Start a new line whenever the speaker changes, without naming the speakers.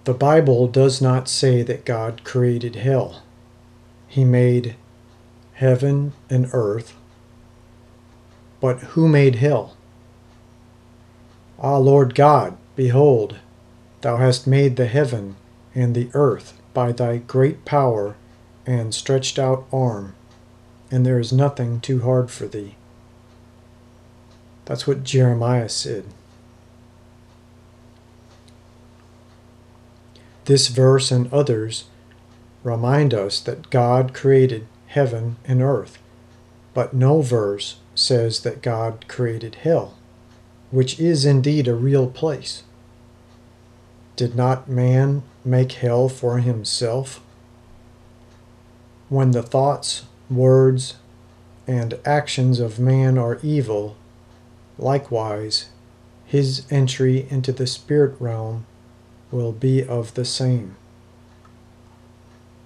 The Bible does not say that God created hell. He made heaven and earth. But who made hell? Ah, Lord God, behold, thou hast made the heaven and the earth by thy great power and stretched out arm, and there is nothing too hard for thee. That's what Jeremiah said. This verse and others remind us that God created heaven and earth, but no verse says that God created hell, which is indeed a real place. Did not man make hell for himself? When the thoughts, words, and actions of man are evil, likewise, his entry into the spirit realm will be of the same.